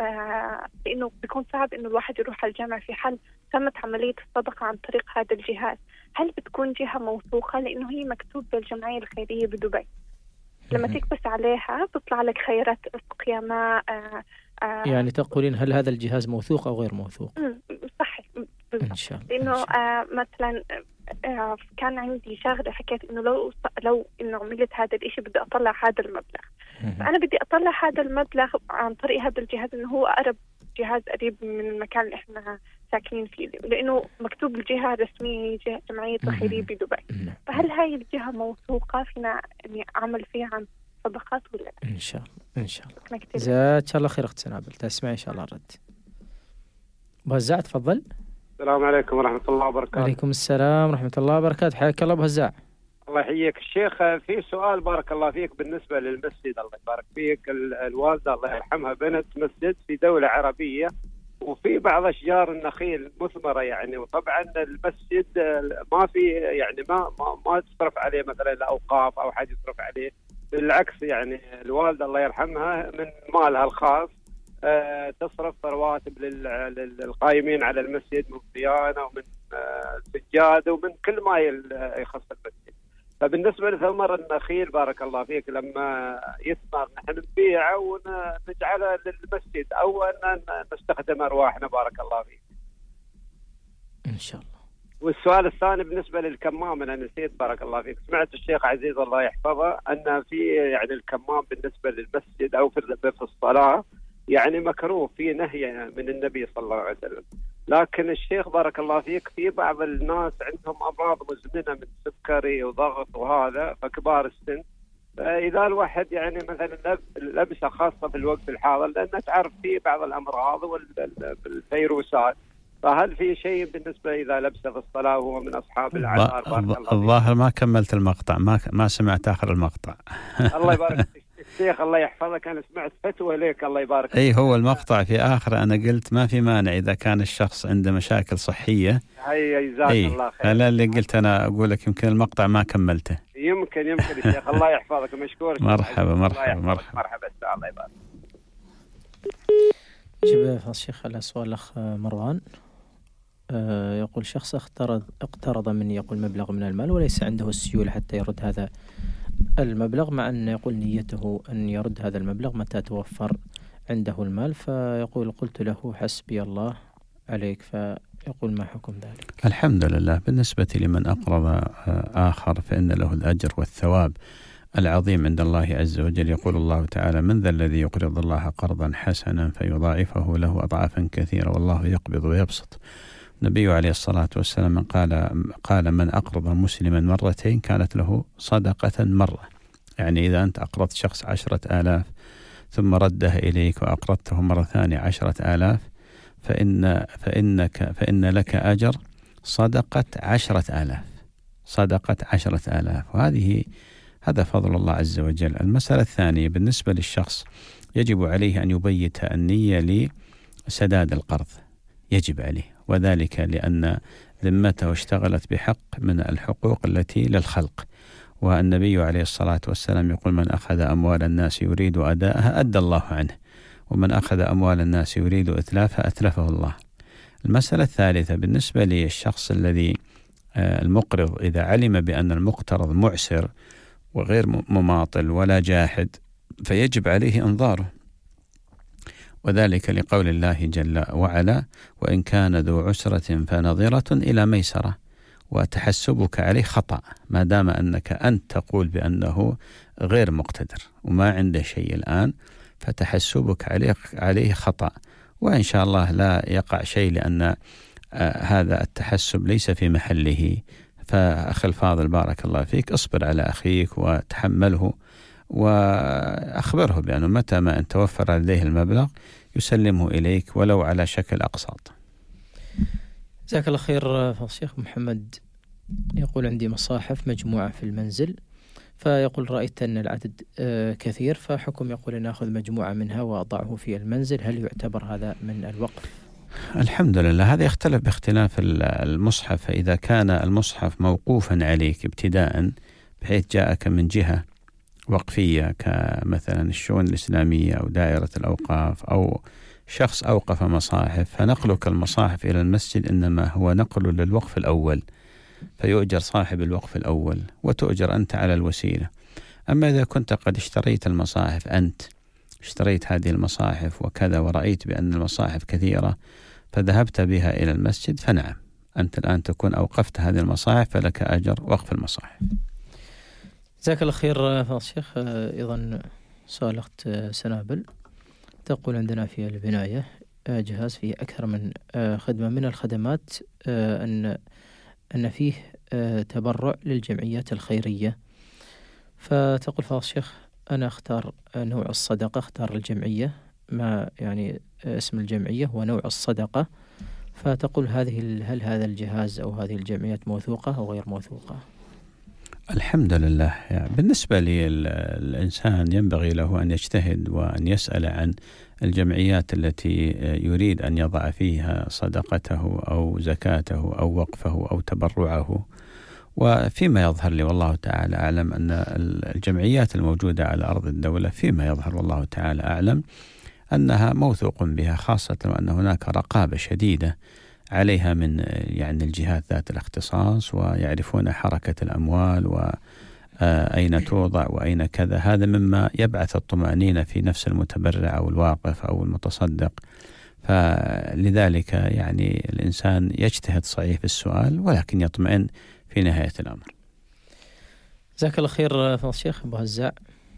Speaker 12: إنه بيكون صعب إنه الواحد يروح على الجامع، في حال تمت عملية الصدقة عن طريق هذا الجهاز، هل بتكون جهة موثوقة؟ لأنه هي مكتوب بالجمعية الخيرية بدبي، لما تكبس عليها بيطلع لك خيرات أسقيا ماء.
Speaker 2: يعني تقولين هل هذا الجهاز موثوق أو غير موثوق؟
Speaker 12: صح
Speaker 2: إن شاء الله.
Speaker 12: لأنه مثلا كان عندي شغلة حكيت إنه لو إنه عملت هذا الإشي بدي أطلع هذا المبلغ، فأنا بدي أطلع هذا المبلغ عن طريق هذا الجهاز، إنه هو أقرب جهاز قريب من المكان اللي إحنا ساكنين فيه، لأنه مكتوب الجهة الرسمية جمعية الخيرية بدبي. فهل هاي الجهة موثوقة فينا إني أعمل فيها عن صدقات ولا؟
Speaker 2: إن شاء الله جزاك الله خير أخت سنابل، تسمع إن شاء الله الرد. بهزاع تفضل.
Speaker 13: السلام عليكم ورحمة الله وبركاته.
Speaker 2: عليكم السلام ورحمة الله وبركاته، حياك الله بهزاع.
Speaker 13: الله يحييك الشيخ. في سؤال بارك الله فيك بالنسبة للمسجد، الله يبارك فيك. الوالدة الله يرحمها بنت مسجد في دولة عربية، وفي بعض أشجار النخيل مثمرة يعني، وطبعا المسجد ما في يعني ما تصرف عليه مثلا الأوقاف أو حد يصرف عليه، بالعكس يعني الوالدة الله يرحمها من مالها الخاص تصرف رواتب للقائمين على المسجد من صيانة ومن سجاد ومن كل ما يخص المسجد. فبالنسبة لثمر النخيل بارك الله فيك لما يثمر نحن نبيعه ونجعله للمسجد أو أن نستخدم أرواحنا بارك الله فيك
Speaker 2: إن شاء الله.
Speaker 13: والسؤال الثاني بالنسبة للكمام، أنا نسيت بارك الله فيك. سمعت الشيخ عزيز الله يحفظه أن في يعني الكمام بالنسبة للمسجد أو في الصلاة يعني مكروه، في نهي من النبي صلى الله عليه وسلم، لكن الشيخ بارك الله فيك في بعض الناس عندهم أمراض مزمنة من سكري وضغط وهذا فكبار السن، فإذا الواحد يعني مثلا لبسه خاصة في الوقت الحاضر، لأن تعرف في بعض الأمراض والفيروسات، فهل في شيء بالنسبة إذا لبسه في الصلاة وهو من أصحاب العذار؟ بارك الله
Speaker 3: الظاهر ما كملت المقطع، ما سمعت آخر المقطع.
Speaker 13: الله يبارك فيك الشيخ الله يحفظك، أنا سمعت فتوى لك الله يبارك فيك.
Speaker 3: أي هو المقطع في آخر أنا قلت ما في مانع إذا كان الشخص عنده مشاكل صحية.
Speaker 13: هيا جزاك الله خير.
Speaker 3: هلا اللي قلت أنا أقول لك يمكن المقطع ما كملته.
Speaker 13: يمكن الشيخ الله يحفظك مشكور.
Speaker 3: مرحبا.
Speaker 13: الله يبارك.
Speaker 2: جيب الشيخ على سؤال الأخ مروان. يقول شخص اقترض مني يقول مبلغ من المال وليس عنده السيولة حتى يرد هذا المبلغ، مع أن يقول نيته أن يرد هذا المبلغ متى توفر عنده المال. فيقول قلت له حسبي الله عليك، فيقول ما حكم ذلك؟
Speaker 3: الحمد لله. بالنسبة لمن أقرض آخر فإن له الأجر والثواب العظيم عند الله عز وجل. يقول الله تعالى: من ذا الذي يقرض الله قرضا حسنا فيضاعفه له أضعافا كثيرة والله يقبض ويبسط. النبي عليه الصلاة والسلام قال من أقرض مسلما مرتين كانت له صدقة مرة. يعني إذا أنت أقرضت شخص 10,000 ثم رده إليك وأقرضته مرة ثانية 10,000 فإن لك أجر صدقة 10,000 صدقة 10,000. هذا فضل الله عز وجل. المسألة الثانية بالنسبة للشخص يجب عليه أن يبيت النية لسداد القرض، يجب عليه، وذلك لأن ذمته اشتغلت بحق من الحقوق التي للخلق. والنبي عليه الصلاة والسلام يقول: من أخذ أموال الناس يريد أداءها أدى الله عنه، ومن أخذ أموال الناس يريد إتلافها أتلفه الله. المسألة الثالثة بالنسبة للشخص الذي المقرض إذا علم بأن المقترض معسر وغير مماطل ولا جاحد فيجب عليه إنظاره، وذلك لقول الله جل وعلا: وإن كان ذو عسرة فنظرة إلى ميسرة. وتحسبك عليه خطأ ما دام أنك أنت تقول بأنه غير مقتدر وما عنده شيء الآن، فتحسبك عليه خطأ، وإن شاء الله لا يقع شيء لأن هذا التحسب ليس في محله. فأخي الفاضل بارك الله فيك، اصبر على أخيك وتحمله وأخبره بأنه متى ما أن توفر لديه المبلغ يسلمه إليك ولو على شكل أقساط.
Speaker 2: جزاك الله خير. الشيخ محمد يقول: عندي مصاحف مجموعة في المنزل، فيقول رأيت أن العدد كثير، فحكم يقول أن أخذ مجموعة منها وأضعه في المنزل، هل يعتبر هذا من الوقف؟
Speaker 3: الحمد لله. هذا يختلف باختلاف المصحف. فإذا كان المصحف موقوفا عليك ابتداء بحيث جاءك من جهة وقفية كمثلا الشؤون الإسلامية أو دائرة الأوقاف أو شخص أوقف مصاحف، فنقلك المصاحف إلى المسجد إنما هو نقل للوقف الأول، فيؤجر صاحب الوقف الأول وتؤجر أنت على الوسيلة. أما إذا كنت قد اشتريت المصاحف، أنت اشتريت هذه المصاحف وكذا ورأيت بأن المصاحف كثيرة فذهبت بها إلى المسجد، فنعم أنت الآن تكون أوقفت هذه المصاحف فلك أجر وقف المصاحف.
Speaker 2: جزاك الله خير فضيلة الشيخ. أيضا سؤال أخت سنابل تقول: عندنا في البناية جهاز فيه أكثر من خدمة من الخدمات، أن فيه تبرع للجمعيات الخيرية، فتقول فضيلة الشيخ أنا أختار نوع الصدقة، أختار الجمعية ما يعني اسم الجمعية ونوع الصدقة، فتقول هل هذا الجهاز أو هذه الجمعيات موثوقة أو غير موثوقة؟
Speaker 3: الحمد لله. يعني بالنسبة للإنسان ينبغي له أن يجتهد وأن يسأل عن الجمعيات التي يريد أن يضع فيها صدقته أو زكاته أو وقفه أو تبرعه. وفيما يظهر لي والله تعالى أعلم أن الجمعيات الموجودة على أرض الدولة فيما يظهر والله تعالى أعلم أنها موثوق بها، خاصة وأن هناك رقابة شديدة عليها من يعني الجهات ذات الاختصاص، ويعرفون حركة الأموال وأين توضع وأين كذا. هذا مما يبعث الطمأنينة في نفس المتبرع أو الواقف أو المتصدق. فلذلك يعني الإنسان يجتهد صحيح في السؤال ولكن يطمئن في نهاية الأمر.
Speaker 2: جزاك الله خير فضيلة الشيخ. أبو هزاع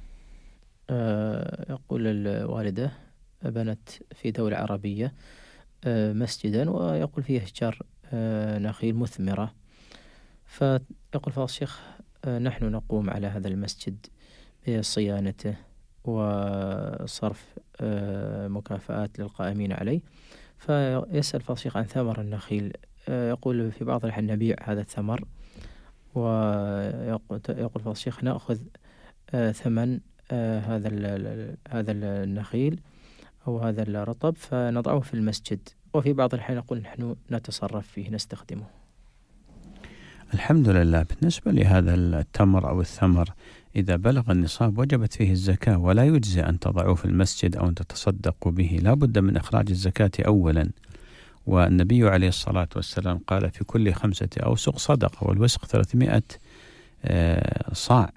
Speaker 2: يقول: الوالدة بنت في دولة عربية مسجدا ويقول فيه أشجار نخيل مثمرة، فيقول فضيلة الشيخ نحن نقوم على هذا المسجد بصيانته وصرف مكافآت للقائمين عليه، فيسأل فضيلة الشيخ عن ثمر النخيل، يقول في بعض الأحيان نبيع هذا الثمر، ويقول فضيلة الشيخ نأخذ ثمن هذا النخيل أو هذا الرطب فنضعه في المسجد، وفي بعض الأحيان نقول نحن نتصرف فيه نستخدمه.
Speaker 3: الحمد لله. بالنسبة لهذا التمر أو الثمر إذا بلغ النصاب وجبت فيه الزكاة، ولا يجزي أن تضعوه في المسجد أو أن تتصدقوا به، لا بد من إخراج الزكاة أولا، والنبي عليه الصلاة والسلام قال في كل 5 أوسق صدقة، والوسق 300 صاع،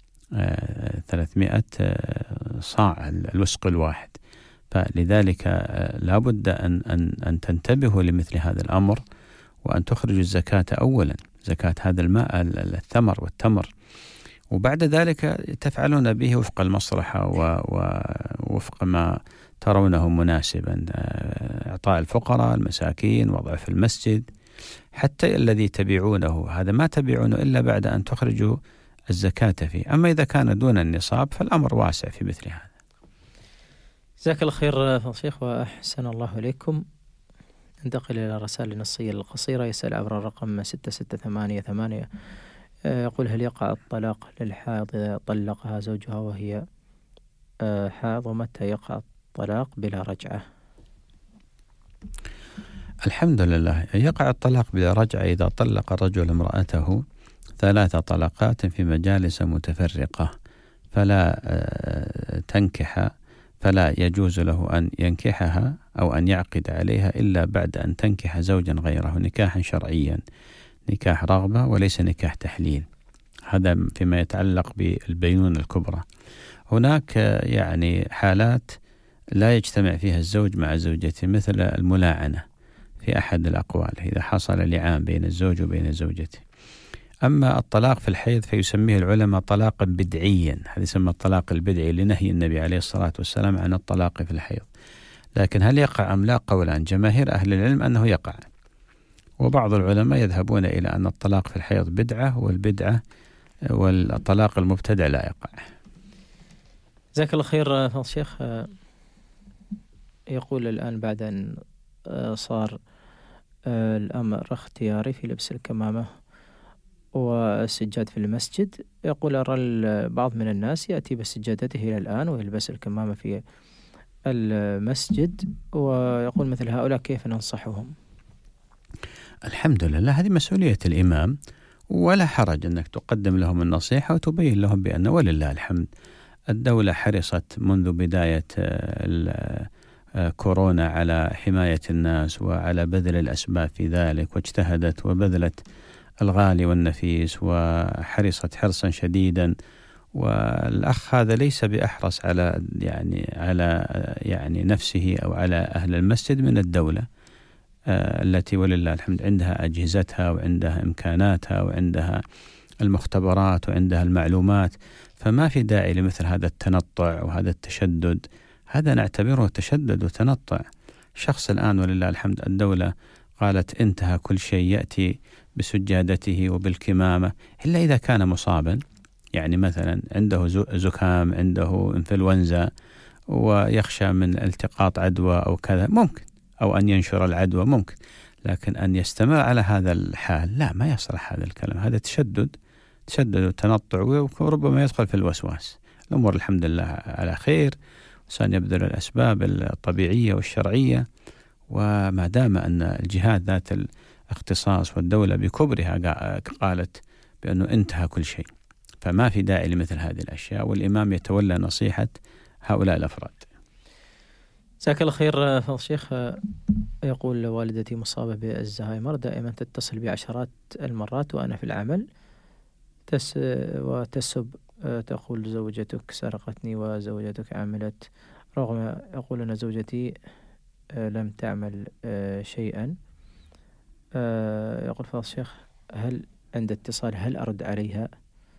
Speaker 3: 300 صاع الوسق الواحد. فلذلك لا بد أن تنتبهوا لمثل هذا الأمر، وأن تخرجوا الزكاة أولا، زكاة هذا الماء الثمر والتمر، وبعد ذلك تفعلون به وفق المصلحة ووفق ما ترونه مناسبا، إعطاء الفقراء المساكين، وضع في المسجد، حتى الذي تبيعونه هذا ما تبيعونه إلا بعد أن تخرجوا الزكاة فيه. أما إذا كان دون النصاب فالأمر واسع في مثل هذا.
Speaker 2: جزاك الله خير فضيلة الشيخ وأحسن الله إليكم. ننتقل إلى الرسائل النصية القصيرة. يسأل عبر الرقم 6688 يقول: هل يقع الطلاق للحائض إذا طلقها زوجها وهي حائض، ومتى يقع الطلاق بلا رجعة؟
Speaker 3: الحمد لله. يقع الطلاق بلا رجعة إذا طلق الرجل امرأته 3 طلقات في مجالس متفرقة فلا يجوز له أن ينكحها أو أن يعقد عليها إلا بعد أن تنكح زوجا غيره نكاحا شرعيا، نكاح رغبة وليس نكاح تحليل. هذا فيما يتعلق بالبينونة الكبرى. هناك يعني حالات لا يجتمع فيها الزوج مع زوجته، مثل الملاعنة في أحد الأقوال، إذا حصل لعان بين الزوج وبين زوجته. أما الطلاق في الحيض فيسميه العلماء طلاقا بدعيا، هذا يسمى الطلاق البدعي لنهي النبي عليه الصلاة والسلام عن الطلاق في الحيض. لكن هل يقع أم لا؟ قولان جماهير أهل العلم أنه يقع، وبعض العلماء يذهبون إلى أن الطلاق في الحيض بدعة، والطلاق المبتدع لا يقع.
Speaker 2: جزاك الله خير فضيلة الشيخ. يقول الآن بعد أن صار الأمر اختياري في لبس الكمامة والسجاد في المسجد، يقول: أرى بعض من الناس يأتي بسجادته إلى الآن ويلبس الكمامة في المسجد، ويقول مثل هؤلاء كيف ننصحهم؟
Speaker 3: الحمد لله، هذه مسؤولية الإمام، ولا حرج أنك تقدم لهم النصيحة وتبين لهم بأن ولله الحمد الدولة حرصت منذ بداية كورونا على حماية الناس وعلى بذل الأسباب في ذلك، واجتهدت وبذلت الغالي والنفيس وحرصت حرصا شديدا. والأخ هذا ليس بأحرص على نفسه أو على أهل المسجد من الدولة التي ولله الحمد عندها أجهزتها وعندها إمكاناتها وعندها المختبرات وعندها المعلومات، فما في داعي لمثل هذا التنطع وهذا التشدد. هذا نعتبره تشدد وتنطع. شخص الآن ولله الحمد الدولة قالت انتهى كل شيء، يأتي بسجادته وبالكمامة إلا إذا كان مصابا، يعني مثلا عنده زكام، عنده انفلونزا ويخشى من التقاط عدوى أو كذا، ممكن، أو أن ينشر العدوى ممكن. لكن أن يستمر على هذا الحال لا، ما يصلح هذا الكلام، هذا تشدد وتنطع، وربما يدخل في الوسواس. الأمور الحمد لله على خير، وسان يبذل الأسباب الطبيعية والشرعية، وما دام أن الجهات ذات الاختصاص والدولة بكبرها قالت بأنه انتهى كل شيء، فما في داعي لمثل هذه الأشياء، والإمام يتولى نصيحة هؤلاء الأفراد.
Speaker 2: جزاك الله خير فضيلة الشيخ. يقول: والدتي مصابة بالزهايمر، دائما تتصل بعشرات المرات وأنا في العمل وتسب، تقول: زوجتك سرقتني وزوجتك عملت، رغم يقول أن زوجتي لم تعمل شيئا. يقول فضيلة الشيخ: هل عند اتصال هل أرد عليها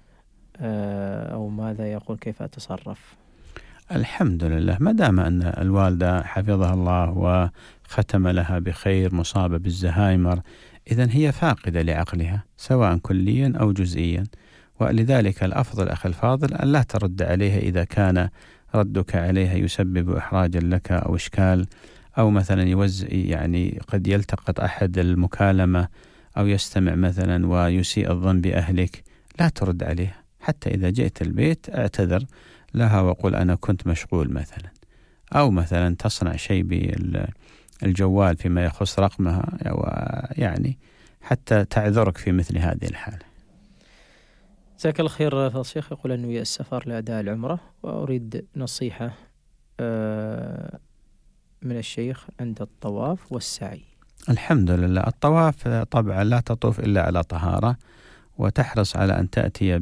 Speaker 2: أو ماذا؟ يقول: كيف أتصرف؟
Speaker 3: الحمد لله، ما دام أن الوالدة حفظها الله وختم لها بخير مصابة بالزهايمر، إذن هي فاقدة لعقلها سواء كليا أو جزئيا، ولذلك الأفضل أخي الفاضل أن لا ترد عليها إذا كان ردك عليها يسبب إحراجا لك أو إشكال، أو مثلا قد يلتقط أحد المكالمة أو يستمع مثلا ويسيء الظن بأهلك. لا ترد عليها، حتى إذا جئت البيت اعتذر لها وقل أنا كنت مشغول مثلا، أو مثلا تصنع شيء بالجوال فيما يخص رقمها، حتى تعذرك في مثل هذه الحالة.
Speaker 2: جزاك الله خير فضيلة الشيخ. يقول: أنوي السفر لأداء العمرة وأريد نصيحة من الشيخ عند الطواف والسعي.
Speaker 3: الحمد لله. الطواف طبعا لا تطوف إلا على طهارة، وتحرص على أن تأتي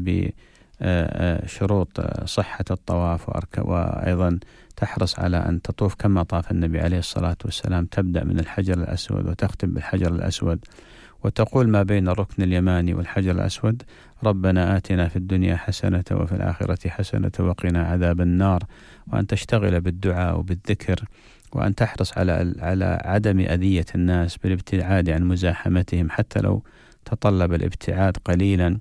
Speaker 3: بشروط صحة الطواف، وأيضا تحرص على أن تطوف كما طاف النبي عليه الصلاة والسلام، تبدأ من الحجر الأسود وتختم بالحجر الأسود، وتقول ما بين الركن اليماني والحجر الأسود: ربنا آتنا في الدنيا حسنة وفي الآخرة حسنة وقنا عذاب النار. وأن تشتغل بالدعاء وبالذكر، وأن تحرص على عدم أذية الناس بالابتعاد عن مزاحمتهم حتى لو تطلب الابتعاد قليلا،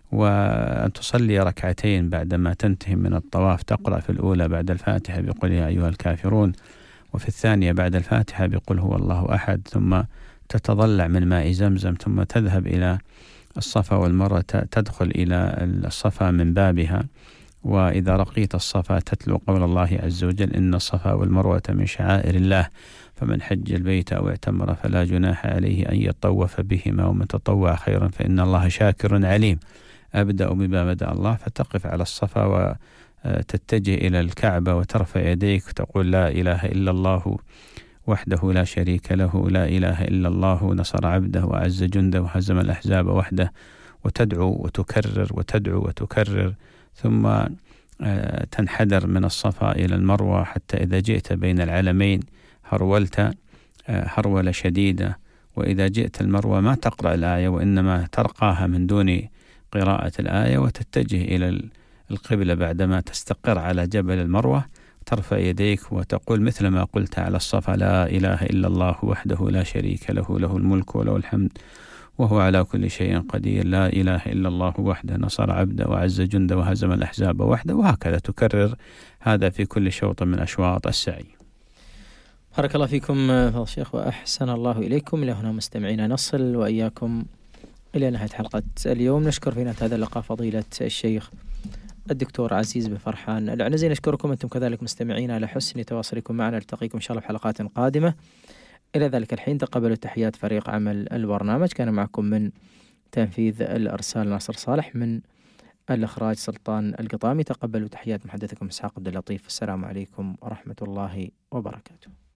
Speaker 3: وأن تصلي ركعتين بعدما تنتهي من الطواف، تقرأ في الأولى بعد الفاتحة بقل يا أيها الكافرون، وفي الثانية بعد الفاتحة بقل هو الله أحد، ثم تتضلع من ماء زمزم، ثم تذهب إلى الصفا والمروة، تدخل إلى الصفا من بابها، وإذا رقيت الصفا تتلو قول الله عز وجل: إن الصفا والمروة من شعائر الله، فمن حج البيت أو اعتمر فلا جناح عليه أن يطوف بهما، ومن تطوع خيرا فإن الله شاكر عليم. أبدأ بما بدأ الله، فتقف على الصفا وتتجه إلى الكعبة وترفع يديك وتقول: لا إله إلا الله وحده لا شريك له، لا إله إلا الله نصر عبده وأعز جنده وهزم الأحزاب وحده، وتدعو وتكرر وتدعو وتكرر، ثم تنحدر من الصفا إلى المروة حتى إذا جئت بين العلمين هرولت هرولة شديدة. وإذا جئت المروة ما تقرأ الآية، وإنما ترقاها من دون قراءة الآية، وتتجه إلى القبلة بعدما تستقر على جبل المروة، ترفع يديك وتقول مثل ما قلت على الصفا: لا إله إلا الله وحده لا شريك له، له الملك وله الحمد وهو على كل شيء قدير، لا إله إلا الله وحده نصر عبده وعز جنده وهزم الأحزاب وحده. وهكذا تكرر هذا في كل شوط من أشواط السعي.
Speaker 2: بارك الله فيكم فضل الشيخ وأحسن الله إليكم. إلى هنا مستمعينا نصل وإياكم إلى نهاية حلقة اليوم. نشكر في نهاية هذا اللقاء فضيلة الشيخ الدكتور عزيز بن فرحان العنزي. نشكركم أنتم كذلك مستمعينا على حسن تواصلكم معنا. نلتقيكم إن شاء الله في حلقات قادمة. إلى ذلك الحين تقبلوا تحيات فريق عمل البرنامج. كان معكم من تنفيذ الإرسال ناصر صالح، من الإخراج سلطان القطامي. تقبلوا تحيات محدثكم إسحاق عبد اللطيف. السلام عليكم ورحمة الله وبركاته.